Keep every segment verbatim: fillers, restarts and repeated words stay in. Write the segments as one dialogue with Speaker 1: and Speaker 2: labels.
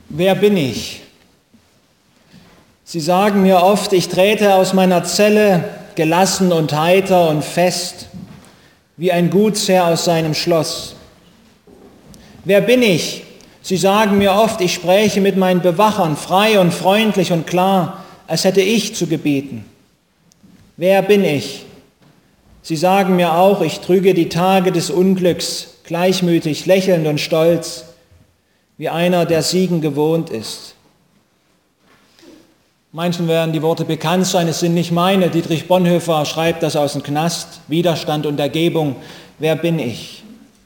Speaker 1: Wer bin ich? Sie sagen mir oft, ich trete aus meiner Zelle gelassen und heiter und fest, wie ein Gutsherr aus seinem Schloss. Wer bin ich? Sie sagen mir oft, ich spräche mit meinen Bewachern frei und freundlich und klar, als hätte ich zu gebieten. Wer bin ich? Sie sagen mir auch, ich trüge die Tage des Unglücks, gleichmütig, lächelnd und stolz, wie einer, der Siegen gewohnt ist. Manchen werden die Worte bekannt sein, es sind nicht meine. Dietrich Bonhoeffer schreibt das aus dem Knast, Widerstand und Ergebung. Wer bin ich?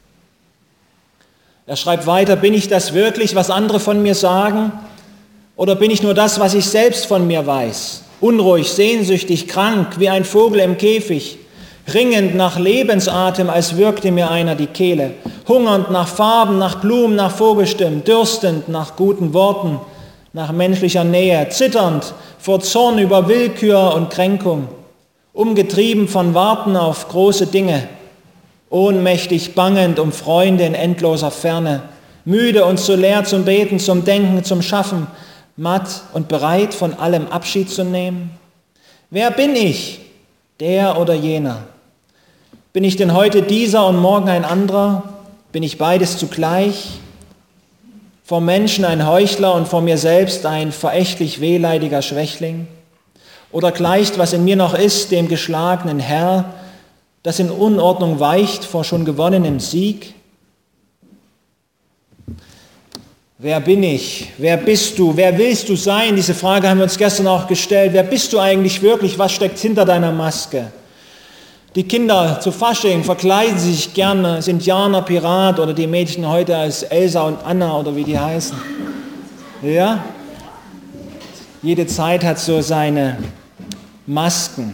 Speaker 1: Er schreibt weiter, bin ich das wirklich, was andere von mir sagen? Oder bin ich nur das, was ich selbst von mir weiß? Unruhig, sehnsüchtig, krank, wie ein Vogel im Käfig, ringend nach Lebensatem, als würgte mir einer die Kehle, hungernd nach Farben, nach Blumen, nach Vogelstimmen, dürstend nach guten Worten, nach menschlicher Nähe, zitternd vor Zorn über Willkür und Kränkung, umgetrieben von Warten auf große Dinge, ohnmächtig bangend um Freunde in endloser Ferne, müde und zu leer zum Beten, zum Denken, zum Schaffen, matt und bereit, von allem Abschied zu nehmen? Wer bin ich, der oder jener? Bin ich denn heute dieser und morgen ein anderer? Bin ich beides zugleich? Vor Menschen ein Heuchler und vor mir selbst ein verächtlich wehleidiger Schwächling? Oder gleicht, was in mir noch ist, dem geschlagenen Herr, das in Unordnung weicht vor schon gewonnenem Sieg? Wer bin ich? Wer bist du? Wer willst du sein? Diese Frage haben wir uns gestern auch gestellt. Wer bist du eigentlich wirklich? Was steckt hinter deiner Maske? Die Kinder zu Fasching verkleiden sich gerne als Indianer, Pirat oder die Mädchen heute als Elsa und Anna oder wie die heißen. Ja? Jede Zeit hat so seine Masken.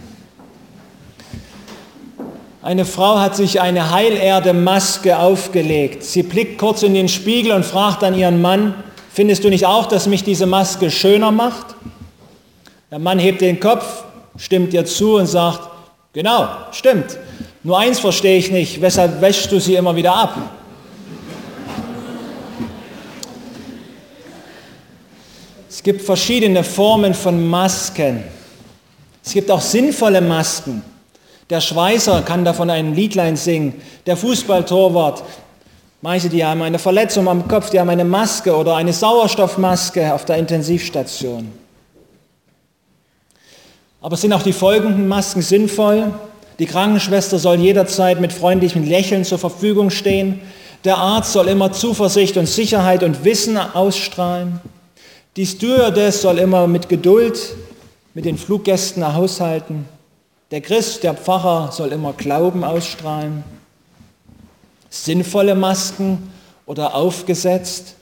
Speaker 1: Eine Frau hat sich eine Heilerde-Maske aufgelegt. Sie blickt kurz in den Spiegel und fragt dann ihren Mann, findest du nicht auch, dass mich diese Maske schöner macht? Der Mann hebt den Kopf, stimmt ihr zu und sagt, genau, stimmt. Nur eins verstehe ich nicht, weshalb wäschst du sie immer wieder ab? Es gibt verschiedene Formen von Masken. Es gibt auch sinnvolle Masken. Der Schweißer kann davon ein Liedlein singen, der Fußballtorwart, manche, die haben eine Verletzung am Kopf, die haben eine Maske oder eine Sauerstoffmaske auf der Intensivstation. Aber sind auch die folgenden Masken sinnvoll? Die Krankenschwester soll jederzeit mit freundlichem Lächeln zur Verfügung stehen. Der Arzt soll immer Zuversicht und Sicherheit und Wissen ausstrahlen. Die Stewardess soll immer mit Geduld mit den Fluggästen haushalten. Der Christ, der Pfarrer soll immer Glauben ausstrahlen. Sinnvolle Masken oder aufgesetzt?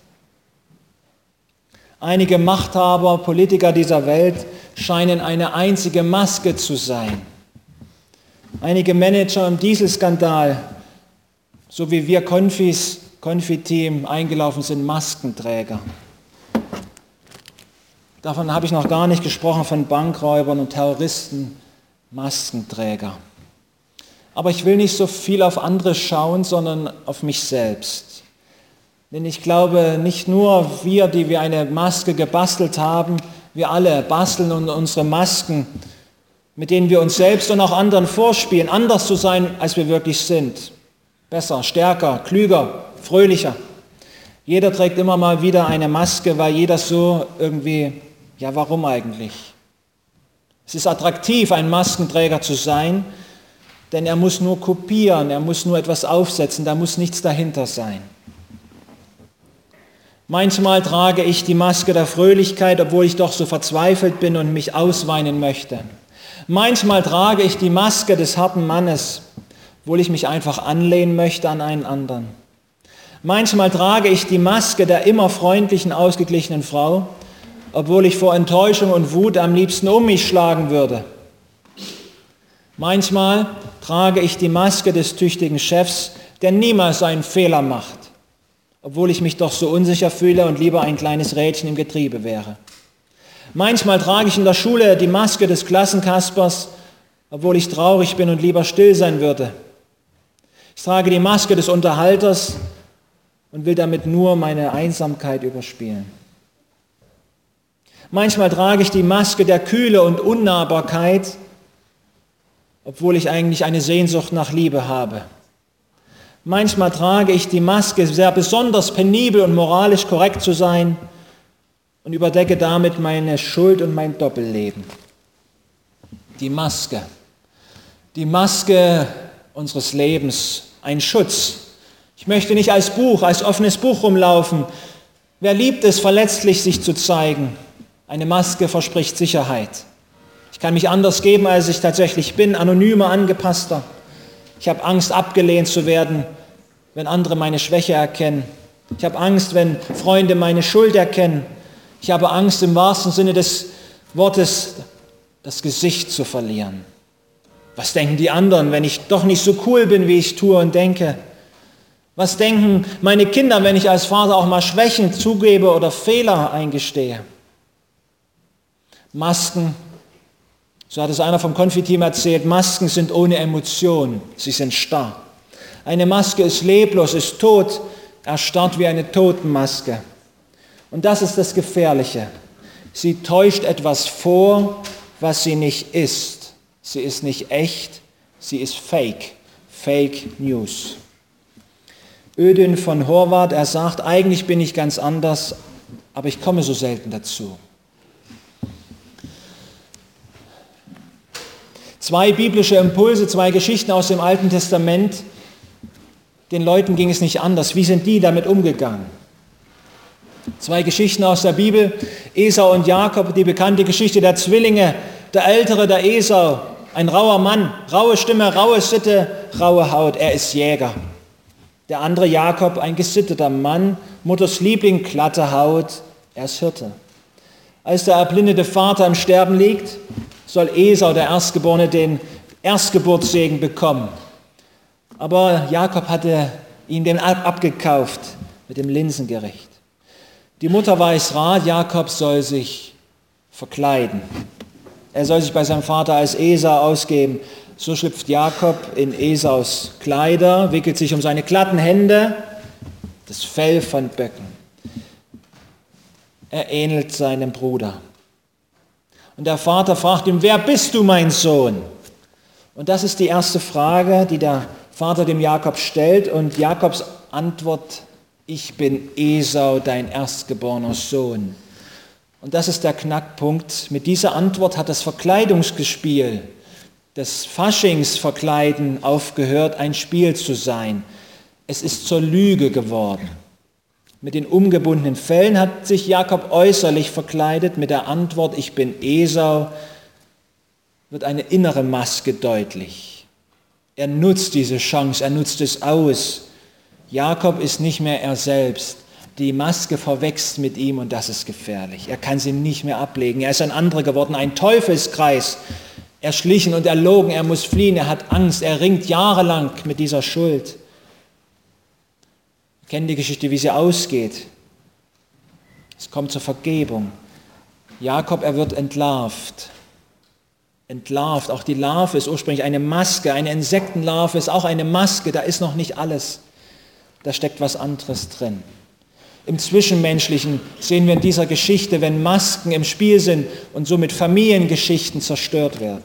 Speaker 1: Einige Machthaber, Politiker dieser Welt scheinen eine einzige Maske zu sein. Einige Manager im Dieselskandal, so wie wir Konfis, Konfi-Team eingelaufen sind, Maskenträger. Davon habe ich noch gar nicht gesprochen, von Bankräubern und Terroristen, Maskenträger. Aber ich will nicht so viel auf andere schauen, sondern auf mich selbst. Denn ich glaube, nicht nur wir, die wir eine Maske gebastelt haben, wir alle basteln unsere Masken, mit denen wir uns selbst und auch anderen vorspielen, anders zu sein, als wir wirklich sind. Besser, stärker, klüger, fröhlicher. Jeder trägt immer mal wieder eine Maske, weil jeder so irgendwie, ja warum eigentlich? Es ist attraktiv, ein Maskenträger zu sein, denn er muss nur kopieren, er muss nur etwas aufsetzen, da muss nichts dahinter sein. Manchmal trage ich die Maske der Fröhlichkeit, obwohl ich doch so verzweifelt bin und mich ausweinen möchte. Manchmal trage ich die Maske des harten Mannes, obwohl ich mich einfach anlehnen möchte an einen anderen. Manchmal trage ich die Maske der immer freundlichen, ausgeglichenen Frau, obwohl ich vor Enttäuschung und Wut am liebsten um mich schlagen würde. Manchmal trage ich die Maske des tüchtigen Chefs, der niemals einen Fehler macht, obwohl ich mich doch so unsicher fühle und lieber ein kleines Rädchen im Getriebe wäre. Manchmal trage ich in der Schule die Maske des Klassenkaspers, obwohl ich traurig bin und lieber still sein würde. Ich trage die Maske des Unterhalters und will damit nur meine Einsamkeit überspielen. Manchmal trage ich die Maske der Kühle und Unnahbarkeit, obwohl ich eigentlich eine Sehnsucht nach Liebe habe. Manchmal trage ich die Maske, sehr besonders penibel und moralisch korrekt zu sein, und überdecke damit meine Schuld und mein Doppelleben. Die Maske, die Maske unseres Lebens, ein Schutz. Ich möchte nicht als Buch, als offenes Buch rumlaufen. Wer liebt es, verletzlich sich zu zeigen? Eine Maske verspricht Sicherheit. Ich kann mich anders geben, als ich tatsächlich bin, anonymer, angepasster. Ich habe Angst, abgelehnt zu werden, wenn andere meine Schwäche erkennen. Ich habe Angst, wenn Freunde meine Schuld erkennen. Ich habe Angst, im wahrsten Sinne des Wortes das Gesicht zu verlieren. Was denken die anderen, wenn ich doch nicht so cool bin, wie ich tue und denke? Was denken meine Kinder, wenn ich als Vater auch mal Schwächen zugebe oder Fehler eingestehe? Masken, so hat es einer vom Konfiteam erzählt, Masken sind ohne Emotion, sie sind starr. Eine Maske ist leblos, ist tot, erstarrt wie eine Totenmaske. Und das ist das Gefährliche. Sie täuscht etwas vor, was sie nicht ist. Sie ist nicht echt, sie ist Fake, Fake News. Ödün von Horvath, er sagt, eigentlich bin ich ganz anders, aber ich komme so selten dazu. Zwei biblische Impulse, zwei Geschichten aus dem Alten Testament. Den Leuten ging es nicht anders. Wie sind die damit umgegangen? Zwei Geschichten aus der Bibel, Esau und Jakob, die bekannte Geschichte der Zwillinge, der Ältere, der Esau, ein rauer Mann, raue Stimme, raue Sitte, raue Haut, er ist Jäger. Der andere Jakob, ein gesitteter Mann, Mutters Liebling, glatte Haut, er ist Hirte. Als der erblindete Vater im Sterben liegt, soll Esau, der Erstgeborene, den Erstgeburtssegen bekommen. Aber Jakob hatte ihn dem abgekauft mit dem Linsengericht. Die Mutter weiß Rat, Jakob soll sich verkleiden. Er soll sich bei seinem Vater als Esau ausgeben. So schlüpft Jakob in Esaus Kleider, wickelt sich um seine glatten Hände, das Fell von Böcken. Er ähnelt seinem Bruder. Und der Vater fragt ihn, wer bist du, mein Sohn? Und das ist die erste Frage, die der Vater dem Jakob stellt. Und Jakobs Antwort, ich bin Esau, dein erstgeborener Sohn. Und das ist der Knackpunkt. Mit dieser Antwort hat das Verkleidungsgespiel, das Faschingsverkleiden aufgehört, ein Spiel zu sein. Es ist zur Lüge geworden. Mit den umgebundenen Fellen hat sich Jakob äußerlich verkleidet. Mit der Antwort, ich bin Esau, wird eine innere Maske deutlich. Er nutzt diese Chance, er nutzt es aus. Jakob ist nicht mehr er selbst. Die Maske verwächst mit ihm und das ist gefährlich. Er kann sie nicht mehr ablegen. Er ist ein anderer geworden, ein Teufelskreis. Erschlichen und erlogen, er muss fliehen, er hat Angst, er ringt jahrelang mit dieser Schuld. Wir kennen die Geschichte, wie sie ausgeht. Es kommt zur Vergebung. Jakob, er wird entlarvt. Entlarvt, auch die Larve ist ursprünglich eine Maske, eine Insektenlarve ist auch eine Maske, da ist noch nicht alles. Da steckt was anderes drin. Im Zwischenmenschlichen sehen wir in dieser Geschichte, wenn Masken im Spiel sind und somit Familiengeschichten zerstört werden.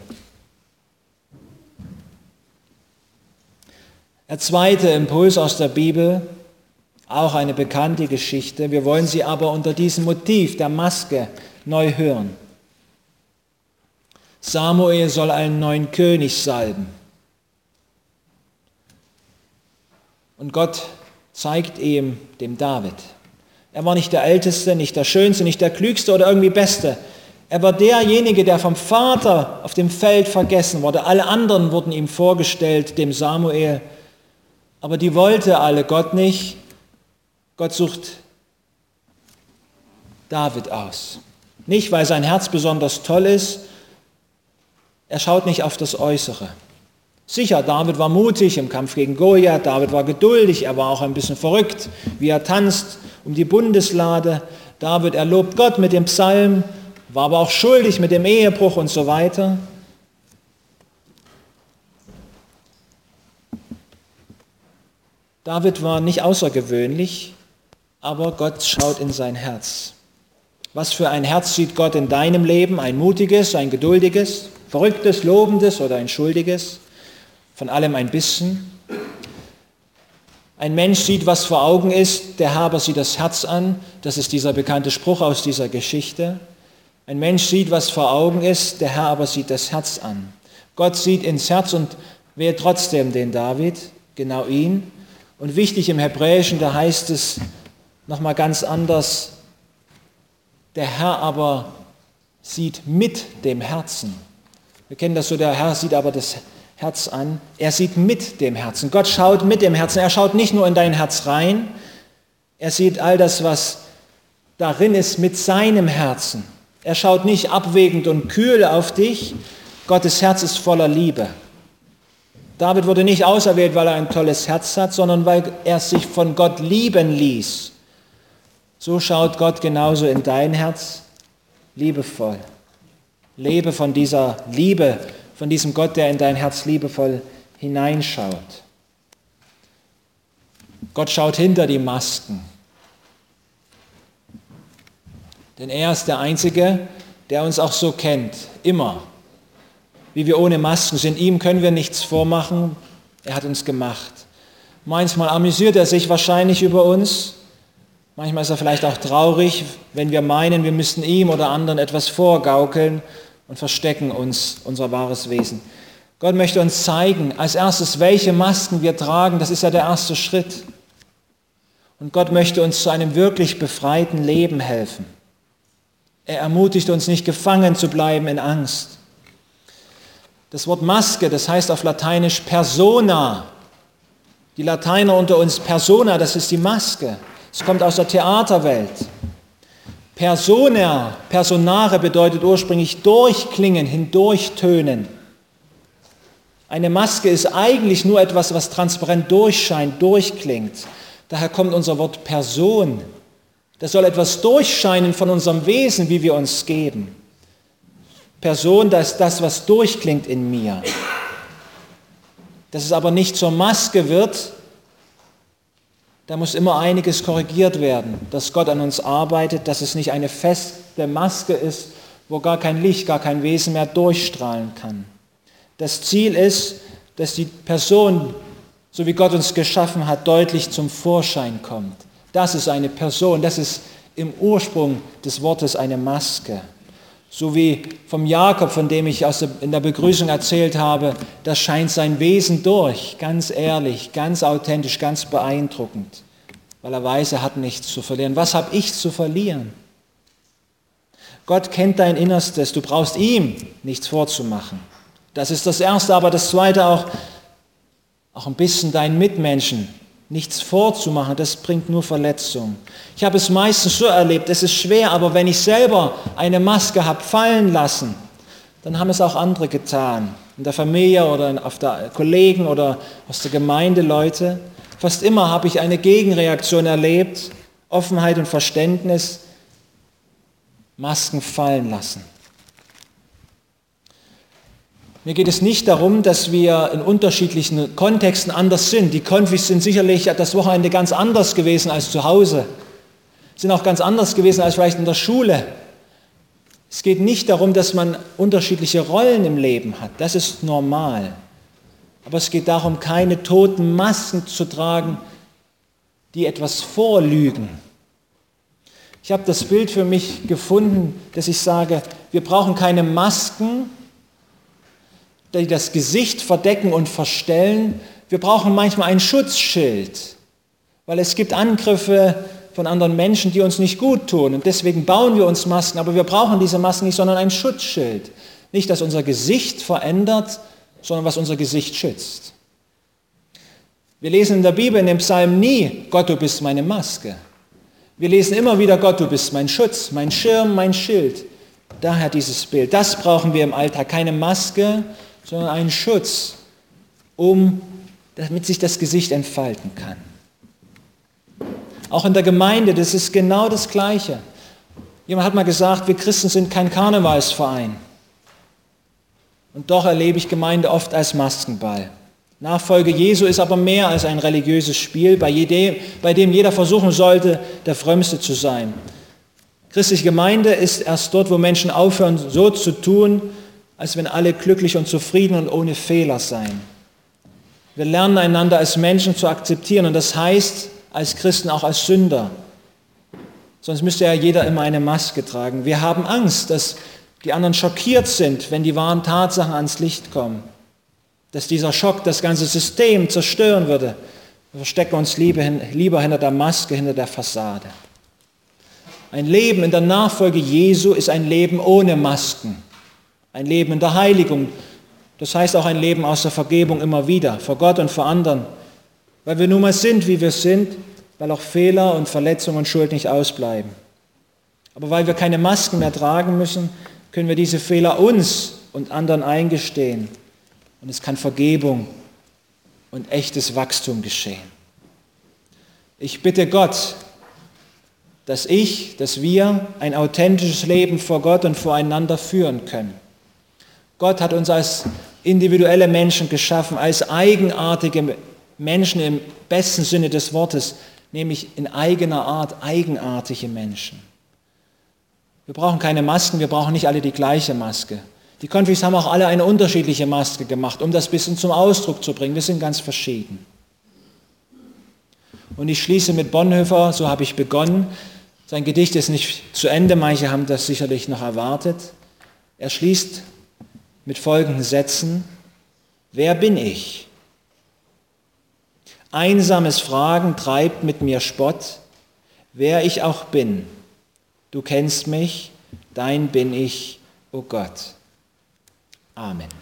Speaker 1: Der zweite Impuls aus der Bibel, auch eine bekannte Geschichte. Wir wollen sie aber unter diesem Motiv der Maske neu hören. Samuel soll einen neuen König salben. Und Gott zeigt ihm, dem David. Er war nicht der Älteste, nicht der Schönste, nicht der Klügste oder irgendwie Beste. Er war derjenige, der vom Vater auf dem Feld vergessen wurde. Alle anderen wurden ihm vorgestellt, dem Samuel. Aber die wollte alle Gott nicht. Gott sucht David aus. Nicht, weil sein Herz besonders toll ist. Er schaut nicht auf das Äußere. Sicher, David war mutig im Kampf gegen Goliath, David war geduldig, er war auch ein bisschen verrückt, wie er tanzt um die Bundeslade. David, er lobt Gott mit dem Psalm, war aber auch schuldig mit dem Ehebruch und so weiter. David war nicht außergewöhnlich, aber Gott schaut in sein Herz. Was für ein Herz sieht Gott in deinem Leben? Ein mutiges, ein geduldiges, verrücktes, lobendes oder ein schuldiges? Von allem ein bisschen. Ein Mensch sieht, was vor Augen ist, der Herr aber sieht das Herz an. Das ist dieser bekannte Spruch aus dieser Geschichte. Ein Mensch sieht, was vor Augen ist, der Herr aber sieht das Herz an. Gott sieht ins Herz und wählt trotzdem den David, genau ihn. Und wichtig im Hebräischen, da heißt es nochmal ganz anders, der Herr aber sieht mit dem Herzen. Wir kennen das so, der Herr sieht aber das Herz an. Er sieht mit dem Herzen. Gott schaut mit dem Herzen. Er schaut nicht nur in dein Herz rein, er sieht all das, was darin ist, mit seinem Herzen. Er schaut nicht abwägend und kühl auf dich. Gottes Herz ist voller Liebe. David wurde nicht auserwählt, weil er ein tolles Herz hat, sondern weil er sich von Gott lieben ließ. So schaut Gott genauso in dein Herz, liebevoll. Lebe von dieser Liebe, von diesem Gott, der in dein Herz liebevoll hineinschaut. Gott schaut hinter die Masken. Denn er ist der Einzige, der uns auch so kennt, immer. Wie wir ohne Masken sind, ihm können wir nichts vormachen, er hat uns gemacht. Manchmal amüsiert er sich wahrscheinlich über uns, manchmal ist er vielleicht auch traurig, wenn wir meinen, wir müssten ihm oder anderen etwas vorgaukeln und verstecken uns unser wahres Wesen. Gott möchte uns zeigen, als erstes, welche Masken wir tragen, das ist ja der erste Schritt. Und Gott möchte uns zu einem wirklich befreiten Leben helfen. Er ermutigt uns nicht, gefangen zu bleiben in Angst. Das Wort Maske, das heißt auf Lateinisch Persona. Die Lateiner unter uns, Persona, das ist die Maske. Es kommt aus der Theaterwelt. Persona, Personare bedeutet ursprünglich durchklingen, hindurchtönen. Eine Maske ist eigentlich nur etwas, was transparent durchscheint, durchklingt. Daher kommt unser Wort Person. Das soll etwas durchscheinen von unserem Wesen, wie wir uns geben. Person, das ist das, was durchklingt in mir. Dass es aber nicht zur Maske wird, da muss immer einiges korrigiert werden, dass Gott an uns arbeitet, dass es nicht eine feste Maske ist, wo gar kein Licht, gar kein Wesen mehr durchstrahlen kann. Das Ziel ist, dass die Person, so wie Gott uns geschaffen hat, deutlich zum Vorschein kommt. Das ist eine Person, das ist im Ursprung des Wortes eine Maske. So wie vom Jakob, von dem ich aus der, in der Begrüßung erzählt habe, das scheint sein Wesen durch, ganz ehrlich, ganz authentisch, ganz beeindruckend, weil er weiß, er hat nichts zu verlieren. Was habe ich zu verlieren? Gott kennt dein Innerstes, du brauchst ihm nichts vorzumachen. Das ist das Erste, aber das Zweite auch, auch ein bisschen deinen Mitmenschen nichts vorzumachen, das bringt nur Verletzung. Ich habe es meistens so erlebt, es ist schwer, aber wenn ich selber eine Maske habe fallen lassen, dann haben es auch andere getan. In der Familie oder auf der Kollegen oder aus der Gemeinde Leute. Fast immer habe ich eine Gegenreaktion erlebt, Offenheit und Verständnis, Masken fallen lassen. Mir geht es nicht darum, dass wir in unterschiedlichen Kontexten anders sind. Die Konfis sind sicherlich das Wochenende ganz anders gewesen als zu Hause. Sind auch ganz anders gewesen als vielleicht in der Schule. Es geht nicht darum, dass man unterschiedliche Rollen im Leben hat. Das ist normal. Aber es geht darum, keine toten Masken zu tragen, die etwas vorlügen. Ich habe das Bild für mich gefunden, dass ich sage, wir brauchen keine Masken, die das Gesicht verdecken und verstellen. Wir brauchen manchmal ein Schutzschild, weil es gibt Angriffe von anderen Menschen, die uns nicht gut tun. Und deswegen bauen wir uns Masken, aber wir brauchen diese Masken nicht, sondern ein Schutzschild. Nicht, das unser Gesicht verändert, sondern was unser Gesicht schützt. Wir lesen in der Bibel in dem Psalm nie, Gott, du bist meine Maske. Wir lesen immer wieder, Gott, du bist mein Schutz, mein Schirm, mein Schild. Daher dieses Bild. Das brauchen wir im Alltag. Keine Maske, sondern einen Schutz, um, damit sich das Gesicht entfalten kann. Auch in der Gemeinde, das ist genau das Gleiche. Jemand hat mal gesagt, wir Christen sind kein Karnevalsverein. Und doch erlebe ich Gemeinde oft als Maskenball. Nachfolge Jesu ist aber mehr als ein religiöses Spiel, bei, jedem, bei dem jeder versuchen sollte, der Frömmste zu sein. Christliche Gemeinde ist erst dort, wo Menschen aufhören, so zu tun, als wenn alle glücklich und zufrieden und ohne Fehler seien. Wir lernen einander als Menschen zu akzeptieren und das heißt als Christen auch als Sünder. Sonst müsste ja jeder immer eine Maske tragen. Wir haben Angst, dass die anderen schockiert sind, wenn die wahren Tatsachen ans Licht kommen. Dass dieser Schock das ganze System zerstören würde. Wir verstecken uns lieber hinter der Maske, hinter der Fassade. Ein Leben in der Nachfolge Jesu ist ein Leben ohne Masken. Ein Leben in der Heiligung. Das heißt auch ein Leben aus der Vergebung immer wieder, vor Gott und vor anderen. Weil wir nun mal sind, wie wir sind, weil auch Fehler und Verletzungen und Schuld nicht ausbleiben. Aber weil wir keine Masken mehr tragen müssen, können wir diese Fehler uns und anderen eingestehen. Und es kann Vergebung und echtes Wachstum geschehen. Ich bitte Gott, dass ich, dass wir ein authentisches Leben vor Gott und voreinander führen können. Gott hat uns als individuelle Menschen geschaffen, als eigenartige Menschen im besten Sinne des Wortes, nämlich in eigener Art eigenartige Menschen. Wir brauchen keine Masken, wir brauchen nicht alle die gleiche Maske. Die Konfis haben auch alle eine unterschiedliche Maske gemacht, um das ein bisschen zum Ausdruck zu bringen. Wir sind ganz verschieden. Und ich schließe mit Bonhoeffer, so habe ich begonnen. Sein Gedicht ist nicht zu Ende, manche haben das sicherlich noch erwartet. Er schließt mit folgenden Sätzen: Wer bin ich? Einsames Fragen treibt mit mir Spott, wer ich auch bin. Du kennst mich, dein bin ich, o Gott. Amen.